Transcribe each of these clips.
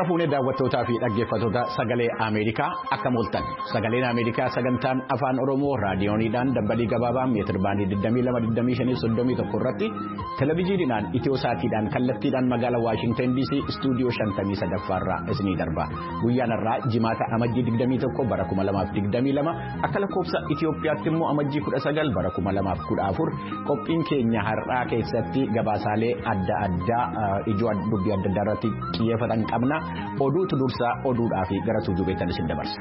Harka fuunee daawwattootaa fi dhaggeeffattoota sagalee Ameerikaa akka mooltan sagaleen Ameerikaa sagantaan afaan Oromoo raadiyooniidhaan dambalii gabaabaa meetir baandii 222531 irratti televiziyoonaan Itiyoosaatiidhaan kallattiidhaan magaalaa Waashingtan DC istuudiyoo 53 irraa isinii darba. Guyyaan irraa jimaata amajjii 21 bara 2022 akka lakkoofsa Itiyoophiyaatti immoo amajjii 19 bara 2014 qophiin keenya har'aa keessatti gabaasaalee adda addaa ijoo dubbii adda addaa irratti xiyyeeffatan qabna. Oduutu dursaa oduudhaa fi gara tujubeetan isin dabarsa.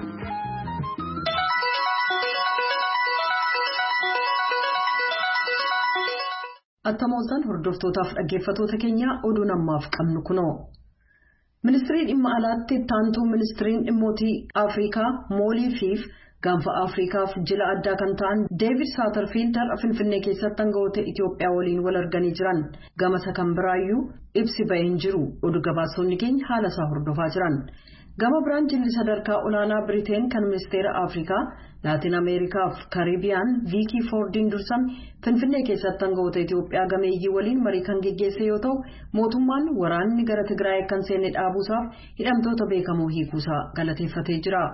Attamooltan hordoftootaaf dhaggeeffattoota keenya oduu namaaf qabnu kunoo. Ministiriin dhimma alaatti taantuu ministiriin dhimmootii Afrikaa Mooliifiif gaanfa Afrikaaf jila addaa kan ta'an Deevid Saaterfiild Finfinnee keessatti aangawoota Itoophiyaa waliin wal arganii jiran gamasa kan biraayyuu ibsi baheen jiru oduu gabaasonni keenya haala isaa hordofaa jiran. Gama biraan jilli sadarkaa olaanaa Biriteen kan ministeera Afrikaa Laatiin Ameerikaaf Kariibiyaan Viikii Foordiin dursame Finfinnee keessatti aangawoota Itoophiyaa gameeyyii waliin marii kan geggeesse yoo ta'u mootummaan waraanni gara Tigraay kan seenne dhaabuusaaf hidhamtoota beekamoo hiikuusaa galateeffatee jira.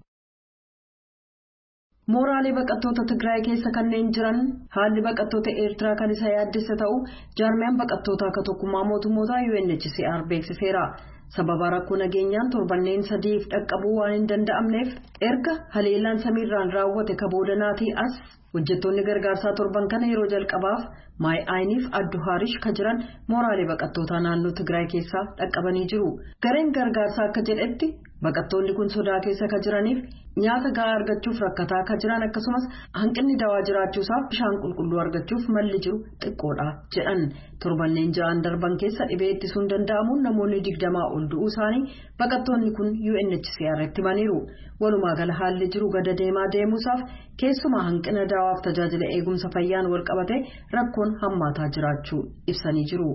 Mooraalee baqattoota Tigraay keessa kanneen jiran haalli baqattoota Eertiraa kan isa yaaddessa ta'u jaarmiyaan baqattoota akka tokkummaa mootummootaa UNHCR beeksiseera. Sababa rakkoo nageenyaan torbanneen 3 dhaqqabuu waan hin danda'amneef erga haleellaan samiirraan raawwate kaboodanaatii as hojjettoonni gargaarsaa torban kana yeroo jalqabaaf Maay Ayiniif Addu Haarish kan jiran mooraalee baqattootaa naannoo Tigraay keessaa dhaqqabanii jiru. Gareen gargaarsaa akka jedhetti baqattoonni kun sodaa keessa kan jiraniif nyaata gahaa argachuuf rakkataa kan jiran akkasumas hanqinni dawaa jiraachuusaaf bishaan qulqulluu argachuuf malli jiru xiqqoodha jedhan. Torbanneen 6 darban keessa dhibee ittisuun danda'amuun namoonni 20 ol du'uu isaanii baqattoonni kun UNHCR itti himaniiru. Walumaa gala haalli jiru gada deemaa deemuusaaf keessumaa hanqina dawaaf tajaajila eegumsa fayyaan wal qabate rakkoon hammaataa jiraachuu ibsanii jiru.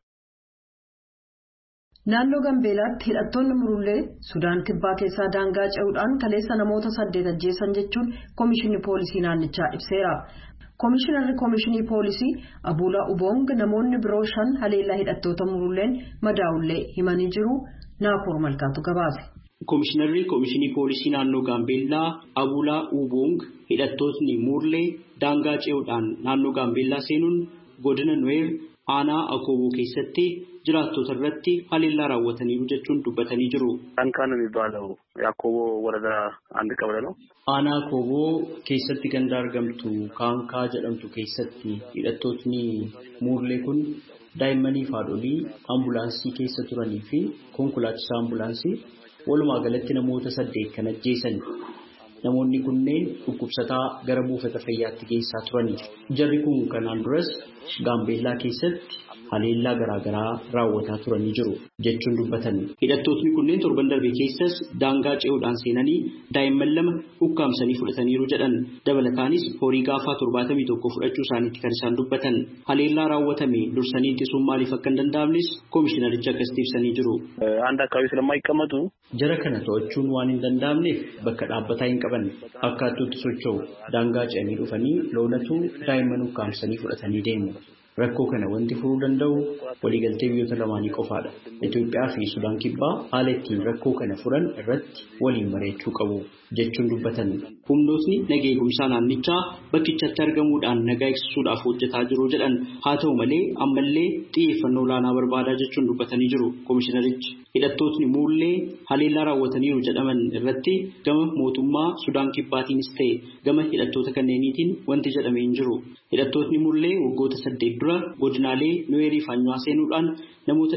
Naannoo Gambeelaatti hidhattoonni murullee Sudaan Kibbaa keessaa daangaa ce'uudhaan kaleessa namoota 8 ajjeesan jechuun Komishinii Poolisii naannichaa ibseera. Komishinarri Komishinii Poolisii Abuulaa Uboong namoonni biroo 5 haleellaa hidhattoota murulleen madaa'ullee himanii jiru. Naakoor Malkaatu gabaase. Komishinarri Komishinii Poolisii naannoo Gambeellaa Abuulaa Uboong hidhattootni murlee daangaa ce'uudhaan naannoo Gambeellaa seenuun godina Nuweer aanaa Akooboo keessatti jiraattota irratti haleellaa raawwataniiru jechuun dubbatanii jiru. Ankaan የሚባለው ያኮቦ ወረዳ አንድ ቀበሌ ነው. Aanaa Akooboo keessatti ganda argamtu Kaankaa jedhamtu keessatti hidhattootni murlee kun daa'immanii fi haadholii ambulaansii keessa turanii fi konkolaachisaa ambulaansii walumaa galatti namoota 8 kan ajjeesan. Namoonni kunneen dhukkubsataa gara buufata fayyaatti geessaa turaniiru. Jarri kun kanaan duras Gaambeellaa keessatti haleellaa garaagaraa raawwataa turanii jiru jechuun dubbatan. Hidhattootni kunneen torban darbe keessas daangaa ce'uudhaan seenanii daa'imman 2 ukkaamsanii fudhataniiru jedhan. Dabalataanis horii gaafaa 71 fudhachuu isaaniitti kan isaan dubbatan. Haleellaa raawwatame dursanii ittisuun maaliif akka hin danda'amnes komishinaricha akkasitti ibsanii jiru. አንድ አካባቢ ስለማይቀመጡ jara kana to'achuun waan hin danda'amneef bakka dhaabbataa hin qaban akkaatuutti socho'u daangaa ce'anii dhufanii loonatu daa'imman ukkaamsanii fudhatanii deemu. Rakkoo kana wanti furuu danda'u waliigaltee biyyoota lamaanii qofaadha. Itoophiyaa fi Sudaan Kibbaa haala ittiin rakkoo kana furan irratti waliin mari'achuu qabu jechuun dubbatan. Humnootni nagaa eegumsaa naannichaa bakkichatti argamuudhaan nagaa eegsisuudhaaf hojjetaa jiru jedhan. Haa ta'u malee ammallee xiyyeeffannoo olaanaa barbaadaa jechuun dubbatanii jiru komishinarichi. Hidhattootni murlee haleellaa raawwataniiru jedhaman irratti gama mootummaa Sudaan Kibbaatiinis ta'e gama hidhattoota kanneeniitiin wanti jedhamee hin jiru. Hidhattootni murlee waggoota 8 dura godinaalee Nuweerii fi Anyuwaa seenuudhaan namoota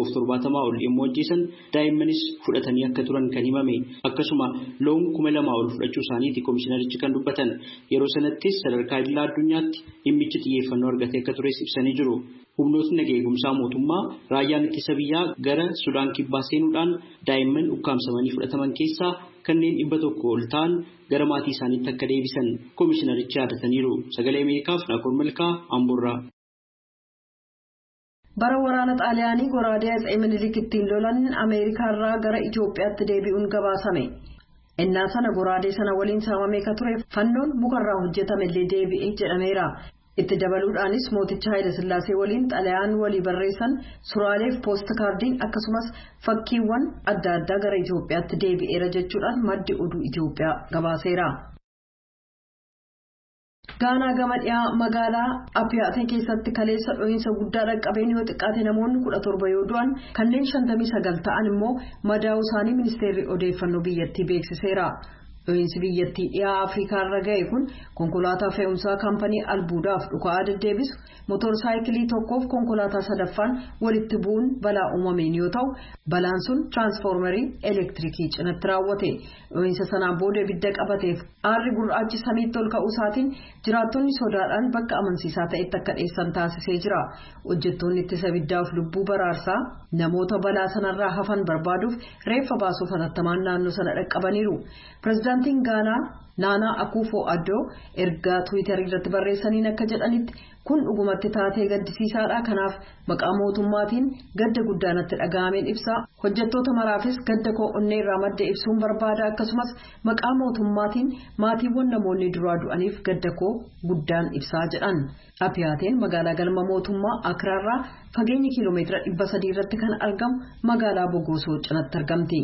170 ol yommuu ajjeesan daa'immanis fudhatanii akka turan kan himame. Akkasuma loon 2000 ol fudhachuu isaaniiti komishinarichi kan dubbatan. Yeroo sanattis sadarkaa idilaa addunyaatti dhimmichi xiyyeeffannoo argatee akka tures ibsanii jiru. Humnootni nagaa eegumsaa mootummaa raayyaan ittisa biyyaa gara Sudaan Kibbaa seenuudhaan daa'imman ukkaamsamanii fudhataman keessaa kanneen 100 ol ta'an gara maatii isaaniitti akka deebisan komishinarichi yaadataniiru. Sagalee Ameerikaaf Naakoor Malkaa Amboorraa. Bara waraana Xaaliyaanii goraadee Atsee Minilik ittiin lolan Ameerikaarraa gara Itoophiyaatti deebi'uun gabaasame. Innaa sana goraadee sana waliin saamamee ka ture fannoon mukarraa hojjetamillee deebi'ee jedhameera. Itti dabaluudhaanis mooticha Haayile Sillaasee waliin xalayaan walii barreessan Suraaleef poost kaardiin akkasumas fakkiiwwan adda addaa gara Itoophiyaatti deebi'eera jechuudhaan maddi oduu Itoophiyaa gabaaseera. Gaanaa gama dhiyaa magaalaa Apiyaatee keessatti kaleessa dhohiinsa guddaa dhaqqabeen yoo xiqqaate namoonni 17 yoo du'an kanneen 59 ta'an immoo madaa'uu isaanii ministeerri odeeffannoo biyyattii beeksiseera. Dhohiinsi biyyattii dhiyaa Afrikaa irra ga'e kun konkolaataa fe'umsaa kaampanii albuudaaf dhuka'aa deddeebisu motorsaayikilii tokkoof konkolaataa sadaffaan walitti bu'uun balaa uumameen yoo ta'u balaan sun tiraansfoormerii elektirikii cinatti raawwate. Dhohiinsa sanaan booda ibidda qabateef aarri gurraachi samiitti ol ka'uu isaatiin jiraattonni sodaadhaan bakka amansiisaa ta'etti akka dheessan taasisee jira. Hojjettoonni ittisa ibiddaaf lubbuu baraarsaa namoota balaa sanarraa hafan barbaaduuf reeffa baasuuf hatattamaan naannoo sana dhaqqabaniiru. Pireezidaantiin Gaanaa Naanaa Akufo-Addo ergaa Tiwiitarii irratti barreessaniin akka jedhanitti kun dhugumatti taatee gaddisiisaadha. Kanaaf maqaa mootummaatiin gadda guddaanatti dhaga'ameen ibsaa. Hojjettoota maraafis gadda koo onnee irraa madda ibsuun barbaada. Akkasumas maqaa mootummaatiin maatiiwwan namoonni duraa du'aniif gadda koo guddaan ibsaa jedhan. Apiyaateen magaalaa galma mootummaa Akiraarraa fageenya kiiloomeetira 300 irratti kan argamu magaalaa Bogoosoo cinatti argamti.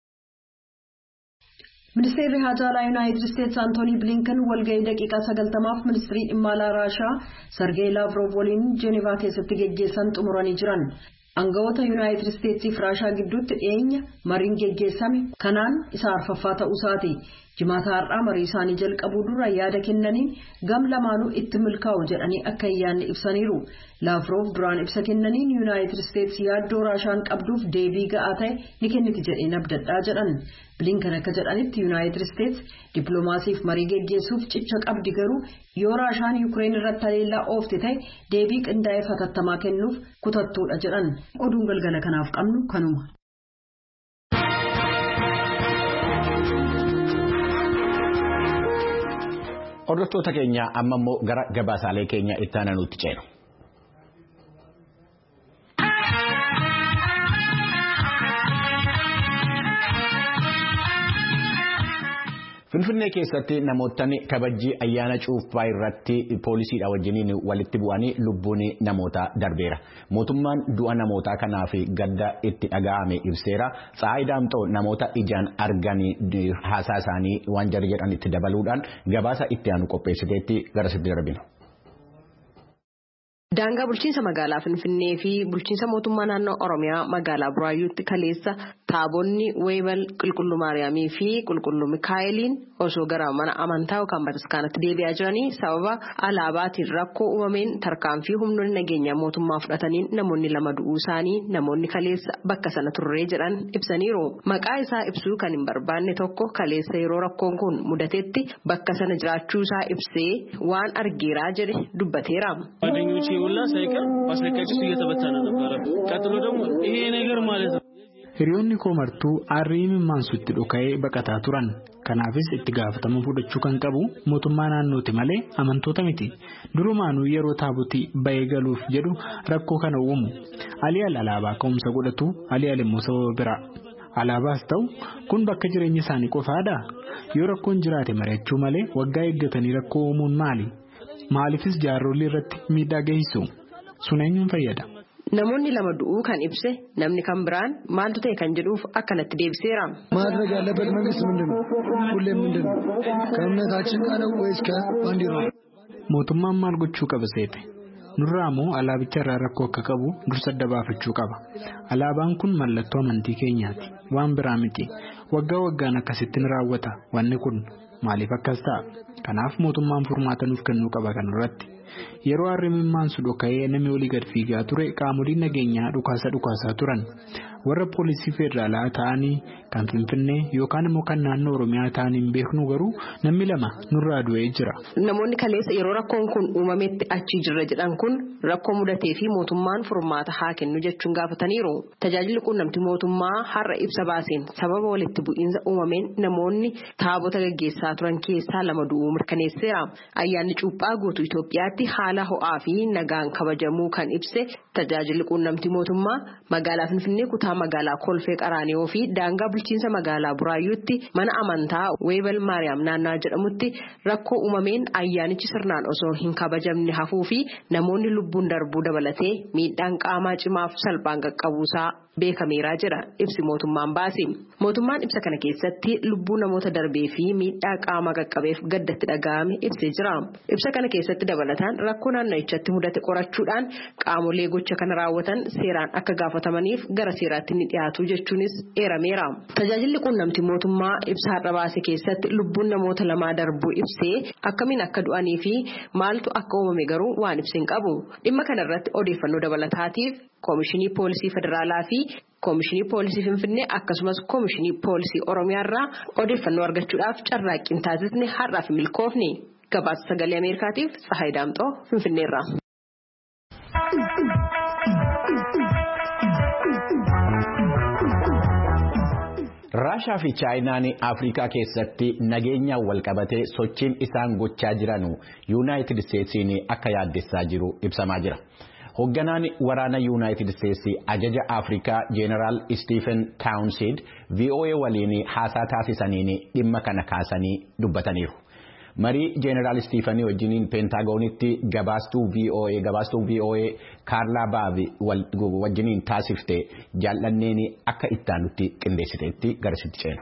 Ministeerri Haajaalaa Yuunaayitid Isteetsi Antoonii Bilinkan walga'ii daqiiqaa 90f ministirii dhimma alaa Raashaa Sargee Laavrov waliin Jeenevaa keessatti geggeessan xumuranii jiran. Aangawoota Yuunaayitid Isteetsii fi Raashaa gidduutti dhiyeenya mariin geggeessame kanaan isa arfaffaa ta'uu isaati. Jimaata har'aa marii isaanii jalqabuu dura yaada kennaniin gam lamaanuu itti milkaa'u jedhanii akka yaadni ibsaniiru. Laavrov duraan ibsa kennaniin Yuunaayitid Isteetsi yaaddoo Raashaan qabduuf deebii ga'aa ta'e ni kenniti jedhee abdadhaa jedhan. Bilinkan akka jedhanitti Yuunaayitid Isteetsi dippiloomaasiif marii geggeessuuf cicha qabdi garuu yoo Raashaan Yuukireen irratti haleellaa oofte ta'e deebii qindaa'ee hatattamaa kennuuf kutattuudha jedhan. Oduun galgala kanaaf qabnu kanuma. Hordoftoota keenya amma immoo gara gabaasaalee keenya itti aanuutti ceenu. Finfinnee keessatti namootni kabajjii ayyaana cuuphaa irratti poolisiidha wajjiniin walitti bu'anii lubbuun namoota darbeera. Mootummaan du'a namootaa kanaaf gadda itti dhaga'ame ibseera. Tsaayi Daamxoo namoota ijaan arganii haasaa isaanii waan jarri jedhan itti dabaluudhaan gabaasa itti aanu qopheessiteetti gara sitti darbina. Daangaa bulchiinsa magaalaa Finfinnee fi bulchiinsa mootummaa naannoo Oromiyaa magaalaa Buraayyuutti kaleessa taabonni Weebal Qulqulluu Maariyaamii fi Qulqulluu Mikaa'eliin osoo gara mana amantaa yookaan bataskaanatti deebi'aa jiranii sababa alaabaatiin rakkoo uumameen tarkaanfii humnoonni nageenyaa mootummaa fudhataniin namoonni 2 du'uu isaanii namoonni kaleessa bakka sana turree jedhan ibsaniiru. Maqaa isaa ibsuu kan hin barbaanne tokko kaleessa yeroo rakkoon kun mudatetti bakka sana jiraachuu isaa ibsee waan argeeraa jedhe dubbateera. ሁላ ሳይቀር ማስለቀቂሱ እየተበተነ ነበር። ቀጥሎ ደግሞ ይሄ ነገር ማለት ነው Hiriyoonni koo martuu aarrii mimmaansutti dhoka'ee baqataa turan. Kanaafis itti gaafatama fudhachuu kan qabu mootummaa naannooti malee amantoota miti. Durumaanuu yeroo taabotii ba'ee galuuf jedhu rakkoo kana uumu. Aliyaal alaabaa ka'umsa godhatu aliyaal immoo sababa biraa. Alaabaas ta'u kun bakka jireenya isaanii qofaadha. Yoo rakkoon jiraate mari'achuu malee waggaa eeggatanii rakkoo uumuun maali? Maaliifis jaarsolii irratti miidhaa geessisu? Sun eenyuun fayyada? Namoonni 2 du'uu kan ibse namni kan biraan maaltu ta'e kan jedhuuf akkanatti deebiseera. ማድረግ ያለበት መንግስት ምንድነው? ሁሌም ምንድነው? ከእምነታችን ጋር ነው ወይስ ከባንዲራው? Mootummaan maal gochuu qaba seete? Nurraa moo alaabicha irraa rakkoo akka qabu dursa adda baafachuu qaba. Alaabaan kun mallattoo amantii keenyaati. Waan biraa miti. Waggaa waggaan akkasitti ni raawwata. Wanni kun maaliif akkas ta'a? Kanaaf mootummaan furmaata nuuf kennuu qaba kanarratti. Yeroo aarri mimmaansu dhoka'ee namni olii gad fiigaa ture qaamoleen nageenyaa dhukaasaa turan. Warra poolisii federaalaa ta'anii kan Finfinnee yookaan immoo kan naannoo Oromiyaa ta'anii hin beeknu garuu namni 2 nurraa du'ee jira. Namoonni kaleessa yeroo rakkoon kun uumametti achi jirra jedhan kun rakkoo mudatee fi mootummaan furmaata haa kennu jechuun gaafataniiru. Tajaajilli quunnamtii mootummaa har'a ibsa baaseen sababa walitti bu'iinsa uumameen namoonni taabota gaggeessaa turan keessaa 2 du'uu mirkaneesseera. Ayyaanni cuuphaa guutuu Itoophiyaatti haala ho'aa fi nagaan kabajamuu kan ibse tajaajilli quunnamtii mootummaa magaalaa Finfinnee kutaa kutaa magaalaa Kolfee Qaraaniyoo fi daangaa bulchiinsa magaalaa Buraayyuutti mana amantaa Weebal Maariyaam naannawaa jedhamutti rakkoo uumameen ayyaanichi sirnaan osoo hin kabajamne hafuu fi namoonni lubbuun darbuu dabalatee miidhaan qaamaa cimaaf salphaan qaqqabuusaa beekameeraa jira ibsi mootummaan baase. Mootummaan ibsa kana keessatti lubbuu namoota darbee fi miidhaa qaamaa qaqqabeef gaddatti dhaga'ame ibsee jira. Ibsa kana keessatti dabalataan rakkoo naannichatti mudate qorachuudhaan qaamolee gocha kana raawwatan seeraan akka gaafatamaniif gara seeraatti ni dhiyaatu jechuunis eerameera. Tajaajilli quunnamtii mootummaa ibsa har'a baase keessatti lubbuun namoota lamaa darbuu ibsee akkamiin akka du'anii fi maaltu akka uumame garuu waan ibseen qabu. Dhimma kanarratti odeeffannoo dabalataatiif Koomishinii Poolisii Federaalaa fi Koomishinii Poolisii Finfinnee akkasumas Koomishinii Poolisii Oromiyaa irraa odeeffannoo argachuudhaaf carraaqqiin taasisne har'aaf milkoofne. Gabaasa Sagalee Ameerikaatiif Tsahaay Daamxoo Finfinneerraa. Raashaa fi Chaayinaan Afrikaa keessatti nageenyaan walqabatee sochiin isaan gochaa jiran Yuunaayitid Isteetsiin akka yaaddessaa jiru ibsamaa jira. Hoogganaan waraana Yuunaayitid Isteetsi ajaja Afrikaa Jeneraal Stephen Townsend VOA waliin haasaa taasisaniin dhimma kana kaasanii dubbataniiru. Marii Jeneraal Stephen wajjiniin Peentagoonitti gabaastuu VOA Kaarlaa Baabi wajjiniin taasifte jaallanneen akka ittaanutti qindeessiteetti garasitti ceenu.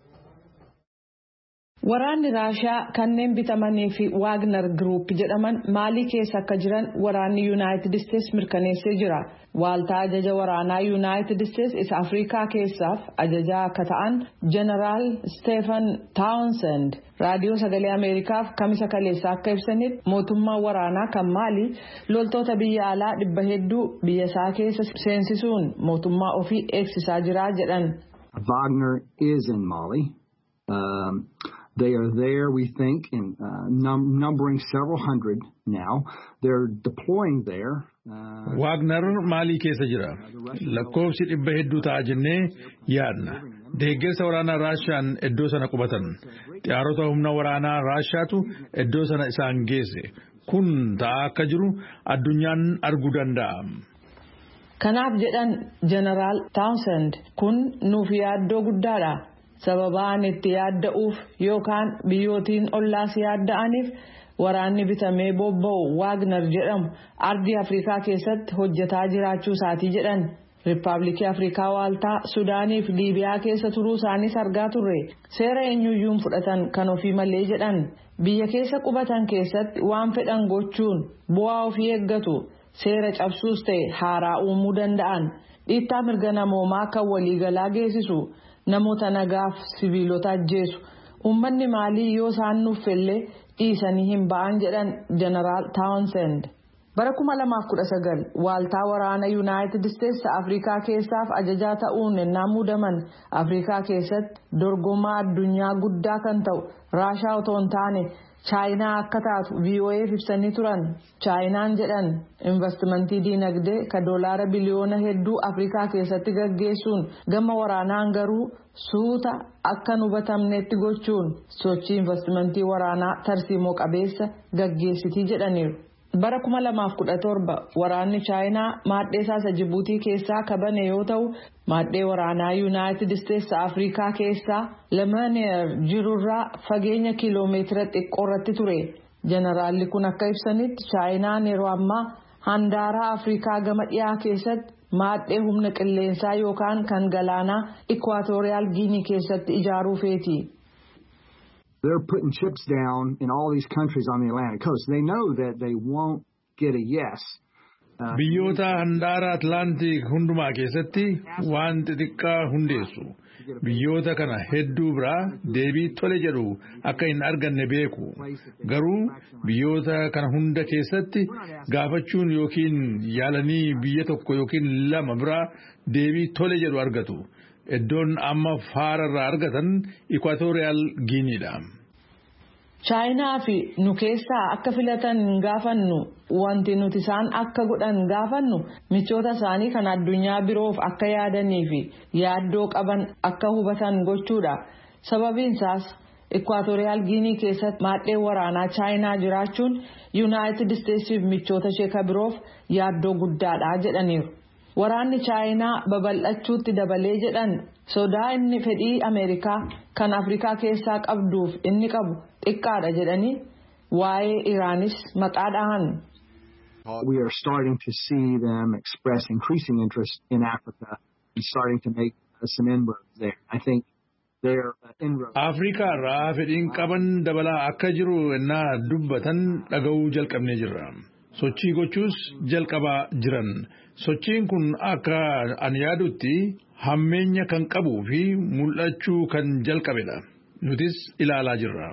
Waraanni Raashaa kanneen bitamanii fi Waagner Group jedhaman Maalii keessa akka jiran waraanni United States mirkaneessee jira. Waaltaa ajaja waraanaa United States isa Afrikaa keessaaf ajajaa akka ta'an General Stephen Townsend raadiyoo sagalee Ameerikaaf kamisa kaleessa akka ibsanitti mootummaan waraanaa kan Maalii loltoota biyya alaa 100 biyya isaa keessa seensisuun mootummaa ofii eegsisaa jira jedhan. Wagner is in Mali. They are there, we think, in numbering several hundred now. They're deploying there. Wagner Mali keessa jira. Lakkoofsi 100 ta'a jennee yaadna. Deeggarsa waraanaa Raashaan iddoo sana qubatan. Xiyyaarota humna waraanaa Raashaatu iddoo sana isaan geesse. Kun ta'aa akka jiru addunyaan arguu danda'a. Kanaaf jedhan Jeneraal Townsend kun nuuf yaaddoo guddaadha. Sababaan itti yaadda'uuf yookaan biyyootiin ollaas yaadda'aniif waraanni bitamee bobba'u Waagner jedhamu ardii Afrikaa keessatti hojjetaa jiraachuu isaatii jedhan. Riippaabilikii Afrikaa Waaltaa Sudaanii fi Liibiyaa keessa turuu isaaniis argaa turre. Seera eenyuyyuun fudhatan kan ofii malee jedhan. Biyya keessa qubatan keessatti waan fedhan gochuun bu'aa ofii eeggatu. Seera cabsuus ta'e haaraa uumuu danda'an. Dhiittaa mirga namoomaa kan waliigalaa geessisu. Namoota nagaaf sibiilota ajjeesu. Uummanni Maalii yoo isaan nuuffellee dhiisanii hin ba'an jedhan Jeneraal Townsend. Bara 2019 waaltaa waraana United States Afrikaa keessaaf ajajaa ta'uun ennaa muudaman Afrikaa keessatti dorgomaa addunyaa guddaa kan ta'u Raashaa otoo hin taane Chaayinaa akka taatu VOA'f ibsanii turan. Chaayinaan jedhan investimentii diinagdee ka doolaara biliyoona hedduu Afrikaa keessatti gaggeessuun gama waraanaan garuu suuta akka hubatamnetti gochuun sochii investimentii waraanaa tarsiimoo qabeessa gaggeessitii jedhaniiru. Bara 2017 waraanni Chaayinaa maadhee isaa Jibuutii keessaa kabane yoo ta'u maadhee waraanaa United States Afrikaa keessaa Lemanier jirurraa fageenya kiiloomeetira xiqqoorratti ture. Jeneraalli kun akka ibsanitti Chaayinaan yeroo ammaa handaaraa Afrikaa gama dhiyaa keessatti maadhee humna qilleensaa yookaan kan galaanaa Equatorial Guinea keessatti ijaaruu feeti. They're putting chips down in all these countries on the Atlantic coast. They know that they won't get a yes. Biyyoota handaara Atlaantik hundumaa keessatti waan xixiqqaa hundeessu. Biyyoota kana hedduu biraa deebii tole jedhu akka hin arganne beeku. Garuu biyyoota kana hunda keessatti gaafachuun yookiin yaalanii biyya tokko yookiin lama biraa deebii tole jedhu argatu. Iddoon amma faararraa argatan Equatorial Guineadha. Chaayinaa fi nu keessaa akka filatan gaafannu wanti nuti isaan akka godhan gaafannu michoota isaanii kan addunyaa biroof akka yaadanii fi yaaddoo qaban akka hubatan gochuudha. Sababiin isaas Equatorial Guinea keessatti maadhee waraanaa Chaayinaa jiraachuun United States fi michoota ishee biroof yaaddoo guddaadha jedhaniiru. waraanni chaayinaa babal'achuutti dabalee jedhan sodaa inni fedhii Ameerikaa kan Afrikaa keessaa qabduuf inni qabu xiqqaadha jedhanii waa'ee Iraanis maqaa dhahan. We are starting to see them express increasing interest in Africa and starting to make some inroads there. I think their inroads. Afrikaa irraa fedhiin qaban dabalaa akka jiru ennaa dubbatan dhaga'uu jalqabnee jirra. Sochii gochuus jalqabaa jiran. Sochiin kun akka ani yaadutti hammeenya kan qabuu fi mul'achuu kan jalqabedha. Nutis ilaalaa jirra.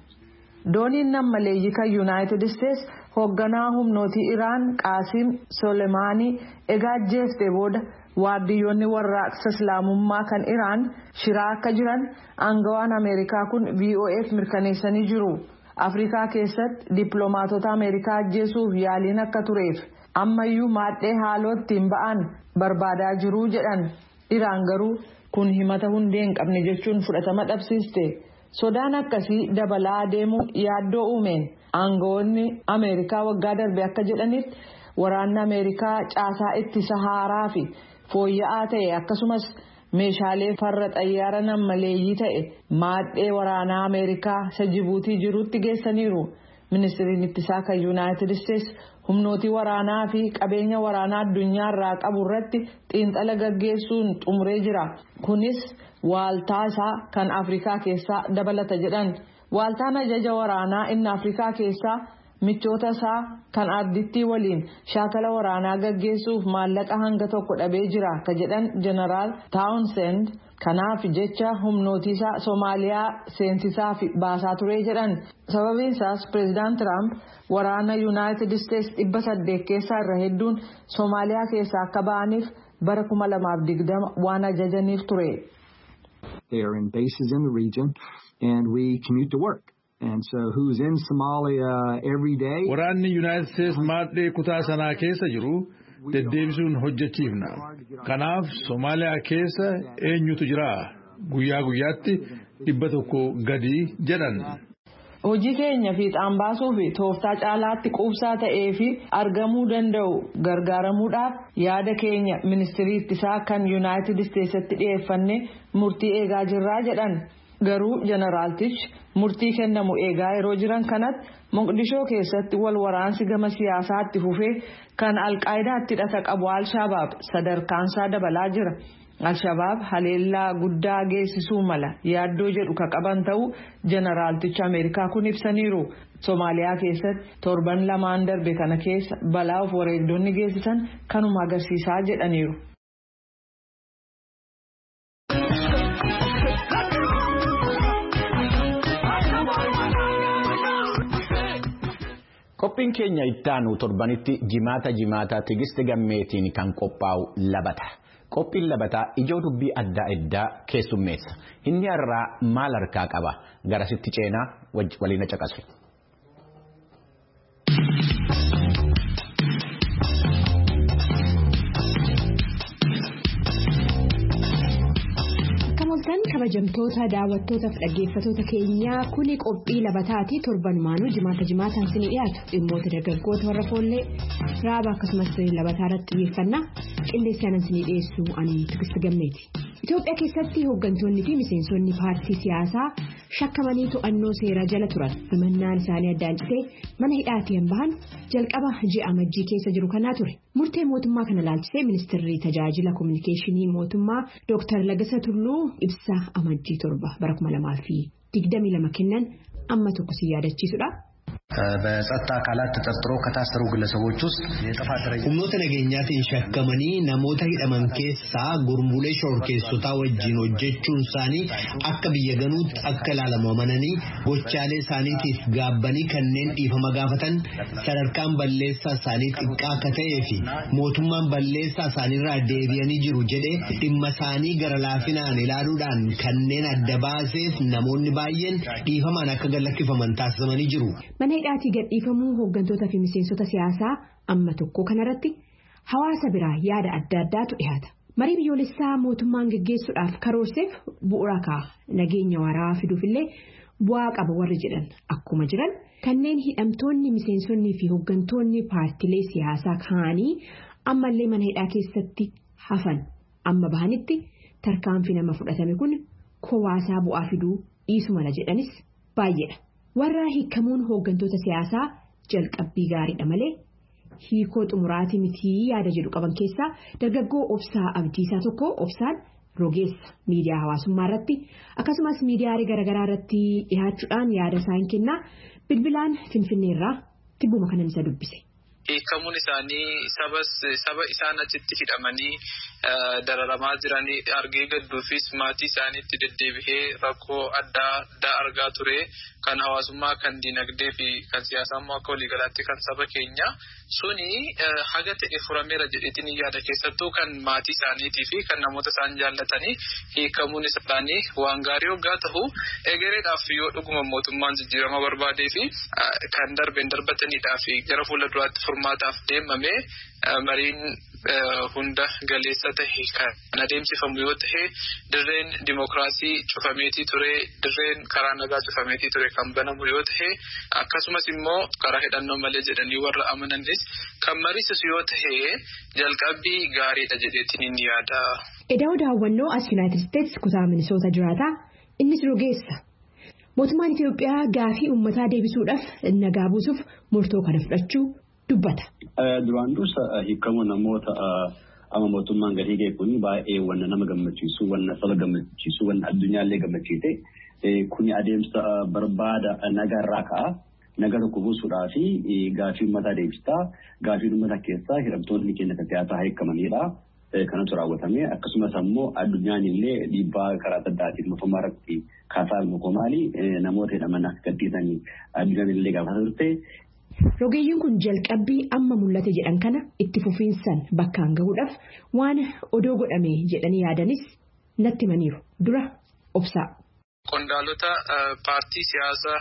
Dooniin nammaleeyyii kan Yuunaayitid Isteets hoogganaa humnootii Iraan Qaasim Soleemaanii egaa ajjeeftee booda waardiyyoonni warraaqsa Islaamummaa kan Iraan shiraa akka jiran aangawaan Ameerikaa kun VOA'f mirkaneessanii jiru. Afrikaa keessatti dippiloomaatota Ameerikaa ajjeesuuf yaaliin akka tureef ammayyuu maadhee haaloo ittiin ba'an barbaadaa jiru jedhan. Iraan garuu kun himata hundee hin qabne jechuun fudhatama dhabsiiste. Sodaan akkasii dabalaa deemuun yaaddoo uumeen aangawoonni Ameerikaa waggaa darbe akka jedhanitti waraanni Ameerikaa caasaa ittisa haaraa fi fooyya'aa ta'e akkasumas meeshaalee farra xayyaara nammaleeyyii ta'e maadhee waraanaa Ameerikaa isa Jibuutii jirutti geessaniiru. Ministeerri ittisaa kan Yuunaayitid Isteets humnootii waraanaa fi qabeenya waraanaa addunyaa irraa qabu irratti xiinxala gaggeessuun xumuree jira. Kunis waaltaa isaa kan Afrikaa keessaa dabalata jedhan. Waaltaan ajaja waraanaa inni Afrikaa keessaa michoota isaa kan ardittii waliin shaakala waraanaa gaggeessuuf maallaqa hanga tokko dhabee jira ka jedhan Jeneraal Townsend. Kanaaf jecha humnootii isaa Soomaaliyaa seensisaa fi baasaa ture jedhan. Sababiin isaas Pireezidaant Tiraamp waraana Yuunaayitid Isteets 800 keessaa irra hedduun Soomaaliyaa keessaa akka ba'aniif bara 2020 waan ajajaniif ture. They are in bases in the region and we commute to work. And so who's in Somalia every day? Waraanni United States maadhee kutaa sanaa keessa jiru deddeebisuun hojjechiifna. Kanaaf Somaaliyaa keessa eenyutu jira? Guyyaa guyyaatti 100 gadi jedhan. Hojii keenya fiixaan baasuu fi tooftaa caalaatti quubsaa ta'ee fi argamuu danda'u gargaaramuudhaaf yaada keenya ministeerii ittisaa kan Yuunaayitid Isteetsitti dhiyeeffanne murtii eegaa jirraa jedhan. Garuu Jeneraaltichi murtii kennamu eegaa yeroo jiran kanatti Moqdishoo keessatti wal waraansi gama siyaasaatti fufee kan Alqaayidaatti hidhata qabu Alshabaab sadarkaansaa dabalaa jira. Alshabaab haleellaa guddaa geessisuu mala yaaddoo jedhu ka qaban ta'uu Jeneraaltichi Ameerikaa kun ibsaniiru. Soomaaliyaa keessatti torban lamaan darbe kana keessa balaa of wareegdonni geessisan kanuma agarsiisaa jedhaniiru. Qophiin keenya ittaanu torbanitti jimaata Tigist Gammeetiin kan qophaa'u labata. Qophiin labataa ijoo dubbii adda addaa keessummeessa. Inni irraa maal harkaa qaba? Garasitti ceenaa waliin caqasu. Kabajamtoota daawwattootaaf dhaggeeffattoota keenyaa kuni qophii labataati torbanumaanuu jimaataan isinii dhiyaatu dhimmoota dargaggoota warra foollee raaba akkasumas labataa irratti xiyyeeffannaa qindeessaan isinii dhiyeessu ani Tigist Gammeeti. Itoophiyaa keessatti hooggantoonni fi miseensonni paartii siyaasaa shakkamanii to'annoo seeraa jala turan himannaan isaanii addaan citee mana hidhaatiin bahan jalqaba ji'a amajjii keessa jiru kanaa ture. Murtee mootummaa kana ilaalchisee ministeerri tajaajila kominikeeshinii mootummaa Dr. Lagasa Tulluu ibsa amajjii 7 bara 2022 kennan amma tokko si yaadachiisudha. በጸጥታ አካላት ተጠርጥሮ ከታሰሩ ግለሰቦች ውስጥ የጥፋት ደረጃ ሁምኖተ ነገኛቲን ሸከመኒ ናሞታ ሂደመን ኬሳ ጉርሙሌ ሾርኬሶታ ወጂን ሆጀቹን ሳኒ አከ ብየገኑት አከላለሞ መነኒ ጎቻሌ ሳኒቲፍ ጋበኒ ከነን ዲፈ መጋፈተን ሰደርካን በሌሳ ሳኒ ጥቃ ከተየፊ ሞቱማን በሌሳ ሳኒራ ዴቢያኒ ጅሩ ጀዴ ዲመሳኒ ገረላፊናን ኢላሉዳን ከነን አደባሴፍ ናሞኒ ባየን ዲፈማን አከ ገለክፈመን ታሰመኒ ጅሩ Hidhaatii gadhiifamuu hooggantoota fi miseensota siyaasaa amma tokko kanarratti hawaasa biraa yaada adda addaatu dhiyaata. Marii biyyoolessaa mootummaan gaggeessuudhaaf karoorseef bu'uura kaa'a. Nageenya waaraa fiduufillee bu'aa qaba warri jedhan akkuma jiran kanneen hidhamtoonni miseensonnii fi hooggantoonni paartilee siyaasaa kaanii ammallee mana hidhaa keessatti hafan amma bahanitti tarkaanfii nama fudhatame kun kowaasaa bu'aa fiduu dhiisu mala jedhanis baay'eedha. Warra hiikamuun hooggantoota siyaasaa jalqabbii gaariidha malee hiikoo xumuraatii mitii yaada jedhu qaban keessaa dargaggoo Obsaa Abdiisaa tokko Obsaan rogeessa miidiyaa hawaasummaa irratti akkasumas miidiyaalee garaagaraa irratti dhihaachuudhaan yaada isaa kennaa bilbilaan Finfinneerraa tibbuma kanan isa dubbise. Hiikamuun isaanii saba isaan achitti hidhamanii dararamaa jiranii argee gadduufis maatii isaaniitti deddeebihee rakkoo adda addaa argaa ture kan hawaasummaa kan dinagdee fi kan siyaasaa immoo akka waliigalaatti kan saba keenya suni haga ta'e furameera jedheetiin yaada keessattuu kan maatii isaaniitii fi kan namoota isaan jaallatanii hiikamuun isaanii waan gaarii hoggaa ta'u egereedhaaf yoo dhuguma mootummaan jijjiirama barbaadee fi kan darbeen darbataniidhaa fi gara fuula duraatti furmaataaf deemame mariin hunda galeessa ta'e kan adeemsifamu yoo ta'e dirreen dimokiraasii cufameetii ture dirreen karaa nagaa cufameetii ture kan banamu yoo ta'e akkasumas immoo karaa hidhannoo malee jedhanii warra amananis kan mariisisu yoo ta'e jalqabbii gaariidha jedheetiin inni yaada. Eda'oo daawwannoo as Yuunaayitid Isteetsi kutaa Minisoota jiraataa innis rogeessa. Mootummaan Itoophiyaa gaafii uummataa deebisuudhaaf nagaa buusuuf murtoo kana fudhachuu dubbata. Duraan dursa hiikamuun namoota amma mootummaan gadi ga'e kun baay'ee wanna nama gammachiisu wanna saba gammachiisu wanna addunyaallee gammachiise kuni adeemsa barbaada nagarraa ka'a. Nagaa tokko buusuudhaa fi gaafii uummataa deebistaa gaafii uummataa keessaa hidhamtoonni keenya siyaasaa hiikamanidha. Kanatu raawwatame akkasumas ammoo addunyaan illee dhiibbaa karaa adda addaatiin mootummaa irratti kaasaa mukomaali namoota hidhaman akka gadhiisanii addunyaan illee gaafataa turte. Rogeeyyiin kun jalqabbii amma mul'ate jedhan kana itti fufiinsan bakkaan gahuudhaaf waan odoo godhame jedhanii yaadanis natti himaniiru dura Obsaa. Qondaalota paartii siyaasaa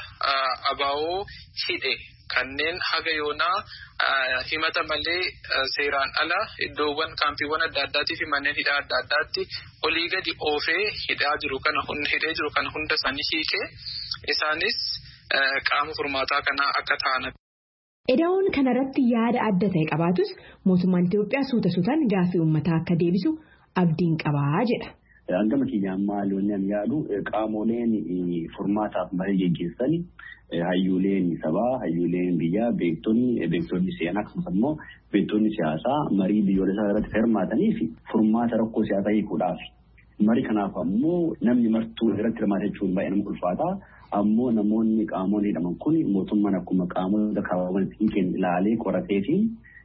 ABO hidhe kanneen haga yoonaa himata malee seeraan ala iddoowwan kaampiiwwan adda addaatii fi manneen hidhaa adda addaatti olii gadi oofee hidhee jiru kana hunda isaanii hiikee isaanis qaama furmaataa kanaa akka ta'an. Eda'oon kanarratti yaada adda ta'e qabaatus mootummaan Itoophiyaa suuta suutaan gaafii uummataa akka deebisu abdiin qabaa jedha. Hangama keenyaan maaliyoonni yaadu qaamoleen furmaataaf marii geggeessan hayyuuleen sabaa hayyuuleen biyyaa beektonni seenaa akkasumas immoo beektonni siyaasaa marii biyyoolessaa irratti hirmaatanii fi furmaata rakkoo siyaasaa hiikuudhaaf marii kanaaf ammoo namni martuu irratti hirmaate jechuun baay'ee nama ulfaata. Ammoo namoonni qaamolee hidhaman kun mootummaan akkuma qaamota kaawwamanii kennu ilaalee qoratee fi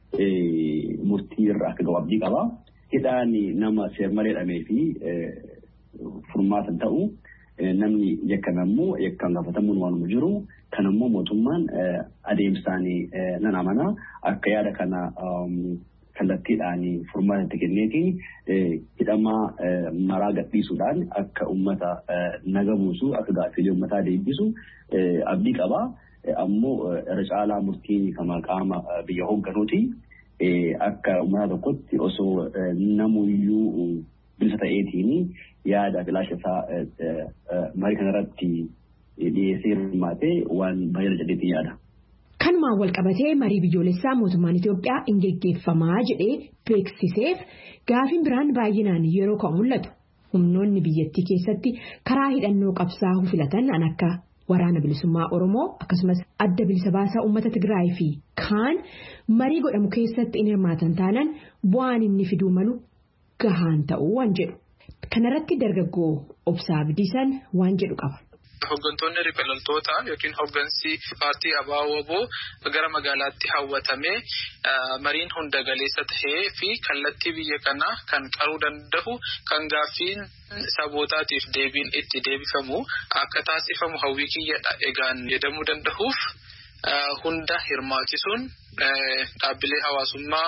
murtii irra akka gahu abdii qaba. Hidhaan nama seermalee hidhamee fi furmaatan ta'u namni yakkan ammoo yakkan gaafatamuun waanuma jiru kan ammoo mootummaan adeemsaan nan amana akka yaada kana kallattiidhaan furmaata kenneetiin hidhamaa maraa gadhiisuudhaan akka uummata naga buusu akka gaaffiilee uummataa deebisu abdii qaba. Ammoo irra caalaa murtiin kama qaama biyya hoogganuuti. Akka uummata tokkotti osoo namuyyuu bilisa ta'eetiin yaada filaasha isaa marii kanarratti dhiyeessee hirmaatee waan baay'ee jedheetiin yaada. Kanumaan wal qabatee marii biyyoolessaa mootummaan Itoophiyaa hin geggeeffamaa jedhee beeksiseef gaafiin biraan baay'inaan yeroo ka'u mul'atu. Humnoonni biyyattii keessatti karaa hidhannoo qabsaa'uu filatan an akka waraana bilisummaa Oromoo akkasumas adda bilisa baasaa uummata Tigraay fi kaan marii godhamu keessatti in hirmaatan taanaan bu'aan inni fiduu malu gahaan ta'uu waan jedhu. Kanarratti dargaggoo Obsaa Abdiisaan waan jedhu qaba. Hooggantoonni riphee yookiin hooggansi paartii ABO gara magaalaatti hawwatamee mariin hunda galeessa ta'ee fi kallattii biyya kanaa kan qaruu danda'u kan gaaffiin sabootaatiif deebiin itti deebifamu akka taasifamu hawwii kiyyadha egaan jedhamuu danda'uuf hunda hirmaachisuun dhaabbilee hawaasummaa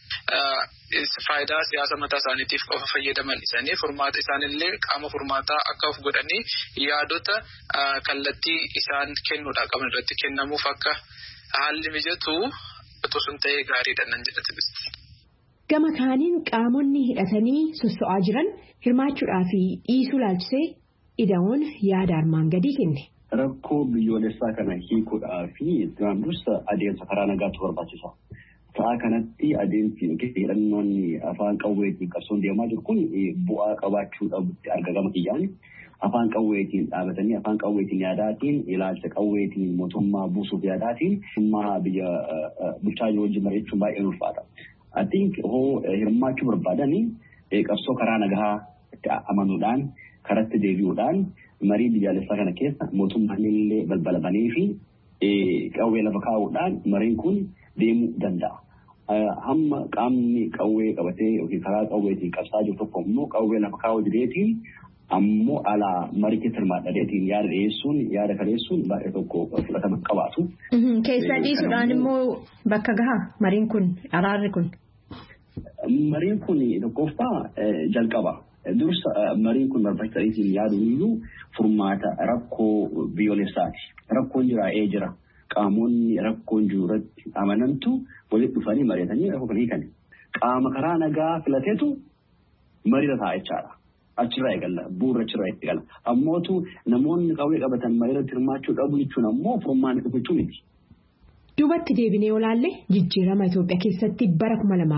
faayidaa siyaasa mataa isaaniitiif qofa fayyadaman isaanii furmaata isaanillee qaama furmaataa akka of godhanii yaadota kallattii isaan kennuudha qaban irratti kennamuuf akka haalli mijatu otoo sun ta'ee gaariidha nan jedhati. Gama kaaniin qaamonni hidhatanii sosso'aa jiran hirmaachuudhaa fi dhiisuu laalchisee Eda'oon yaada armaan gadii kenne. Rakkoo biyyoolessaa kana hiikuudhaa fi duraan dursa adeemsa karaa nagaatu barbaachisa. Sa'a kanatti adeemsi hidhannoon afaan qawweetiin qabsoon deemaa jiru kun bu'aa qabaachuu dhabutti argama kiyyaan. Afaan qawweetiin dhaabatanii afaan qawweetiin yaadaatiin ilaalcha qawweetiin mootummaa buusuuf yaadaatiin mootummaa biyya bulchaa jiru wajjin mari'achuun baay'ee ulfaata. I think hirmaachuu barbaadanii qabsoo karaa nagaa amanuudhaan karatti deebi'uudhaan marii biyyaalessaa kana keessa mootummaan illee balbala banee fi qawwee lafa kaa'uudhaan mariin kun deemuu danda'a. Hamma qaamni qawwee qabatee yookiin karaa qawweetiin qabsaa jiru tokko immoo qawwee lafa kaa'uu dideetiin ammoo alaa marii keessa hirmaadhadeetiin yaada dhiyeessuun yaada kaleessuun baay'ee tokko fudhatama qabaatu. Keessa dhiisuudhaan immoo bakka gahaa mariin kun araarri kun. Mariin kun tokkoffaa jalqaba. Dursa mariin kun barbaachisaadhaan yaaduun iyyuu furmaata rakkoo biyyoolessaati. Rakkoon jira. Qaamonni rakkoon jiru irratti amanantu walitti dhufanii mari'atanii rakkoo kana hiikan. Qaama karaa nagaa filateetu mariirra taa'a jechaadha. Achirraa eegalla. Bu'uura achirraa eegalla. Ammootu namoonni qawwee qabatan mariirratti hirmaachuu dhabu jechuun ammoo furmaanni dhufachuu miti. Duubatti deebinee olaalle jijjiirama Itoophiyaa keessatti bara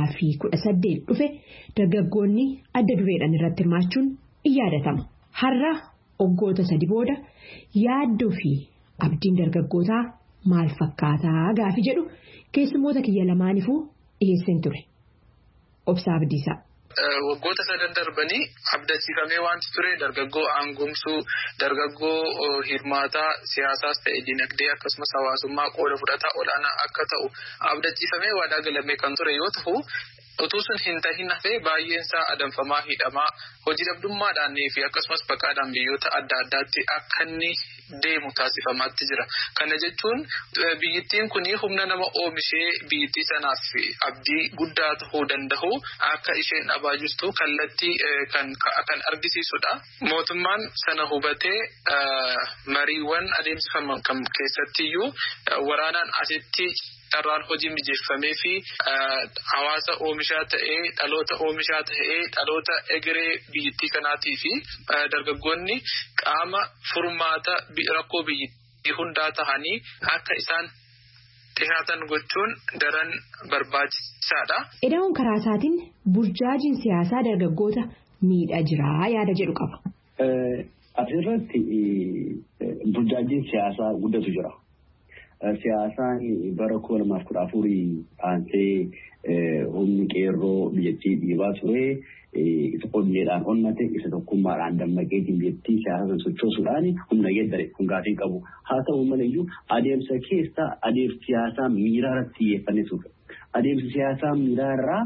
2018 dhufe dargaggoonni adda dureedhaan irratti hirmaachuun in yaadatama. Har'a waggoota 3 booda yaaddoo fi abdiin dargaggootaa maal fakkaataa gaafi jedhu keessummoota kiyya lamaanifuu dhiyeesseen ture. Obsaa Abdiisaa. Waggoota 3 darbanii abdachiifamee wanti ture dargaggoo aangomsuu, dargaggoo hirmaataa siyaasaas ta'e dinagdee akkasumas hawaasummaa qooda fudhataa olaanaa akka ta'u abdachiifamee waadaa galamee kan ture yoo ta'u utuu sun hin tahin hafee baay'een isaa adamfamaa hidhamaa hojii dhabdummaadhaan fi akkasumas baqaadhaan biyyoota adda addaatti akka inni deemu taasifamaatti jira. Kana jechuun biyyittiin kun humna nama oomishee biyyittii sanaaf abdii guddaa ta'uu danda'u akka isheen dhabaa jirtu kallattii kan argisiisudha. Mootummaan sana hubatee mariiwwan adeemsifaman kan keessattiyyuu waraanaan asitti carraan hojii mijeeffamee fi hawaasa oomishaa ta'ee dhaloota oomishaa ta'ee dhaloota egeree biyyattii kanaatii fi dargaggoonni qaama furmaata rakkoo biyyattii hundaa tahanii akka isaan dhihaatan gochuun daran barbaachisaadha. Ida'uun karaa isaatiin burjaajiin siyaasaa dargaggoota miidhaa jiraa yaada jedhu qaba. Asirratti burjaajiin siyaasaa guddatu jira. Siyaasaan bara 2014 aansee humni qeerroo biyyattii dhiibaa ture isa qonneedhaan onnate isa tokkummaadhaan dammaqeetiin biyyattii siyaasa sochoosuudhaan humna geeddare kun gaafii qabu. Haa ta'u maleeyyuu adeemsa keessa adeemsi siyaasaa miiraa irratti xiyyeeffannee ture. Adeemsi siyaasaa miiraa irraa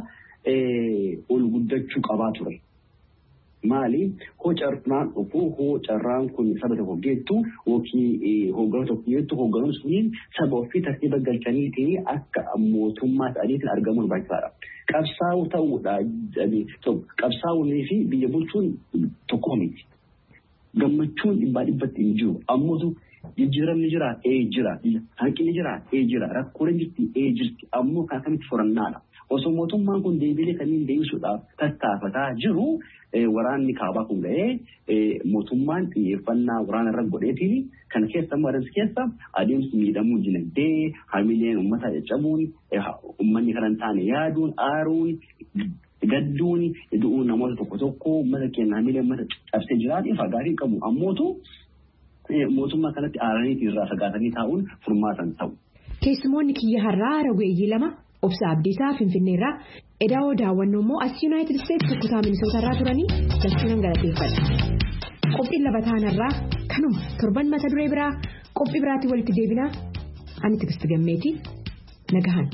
ol guddachuu qabaa ture. Maali hocarraan dhufuu carraan kun saba tokko geettu yookiin hoogganaa tokko geettu hoogganuun suniin saba ofii tartiiba galchanii akka mootummaa ta'aniitiin argamuun barbaachisaadha. Qabsaa'uu ta'uudha qabsaa'uunii fi biyya bulchuun tokko miti. Gammachuun dhibbatti hin jiru. Ammoo jijjiiramni jira jira. Hanqinni jira. Rakkooleen jirti. Ammoo kan akkamitti furannaadha. Osoo mootummaan kun deebiilee kanneen deebisuudhaaf tattaafataa jiru waraanni kaabaa kun ga'ee mootummaan xiyyeeffannaa waraana irra godheetiin kan keessa adeemsi keessa adeemsi miidhamuu dinagdee hamileen uummataa caccabuun uummanni kan hin taane yaaduun aaruun gadduun du'uun namoota tokko uummata keenya hamilee uummata cabsee jiraatan fagaatii qabu ammootu mootummaa kanatti aaraniitii irraa fagaatanii taa'uun furmaatan ta'u. Keessumoonni kiyya har'aa Raweeyyii lama. Obsa Abdiisaa Finfinneerraa Edaawoo daawwannoo immoo as Yuunaayitid Isteetsi kutaa Minisootarraa turanii dachuun galateeffadha. Qophiin labataanarraa kanuma torban mata duree biraa qophii biraatti walitti deebinaa ani Tigisti Gammeetii nagahan.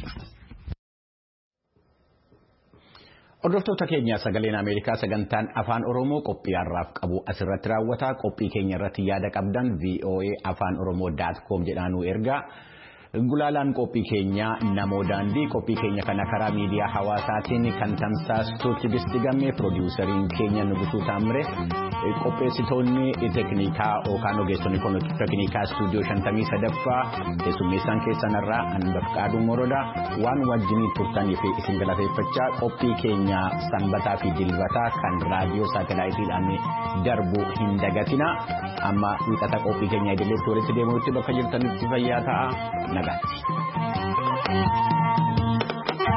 Hordoftoota keenya sagaleen Ameerikaa sagantaan afaan Oromoo qophii har'aaf qabu asirratti raawwata. Qophii keenya irratti yaada qabdan voa.afaanoroomoo.com jedhaanuu ergaa. Gulaalaan qophii keenya namoo daandii qophii keenya kana karaa miidiyaa hawaasaatiin kan tamsaastu Tigisti Gammee piroodiwusariin keenya Nugusuu Taamire qopheessitoonni teeknikaa yookaan ogeessonni teeknikaa istuudiyoo 53ffaa keessummeessaan keessanirraa Anbafqaaduu Morodaa waan wajjiniin turtaniif isin galateeffachaa qophii keenya sanbataa fi dilbataa kan raadiyoo saatalaayitiidhaan darbu hin dagatina amma wiixata qophii keenya idileetti walitti deemuutti bakka jirtanitti fayyaa ta'a. Nagatti.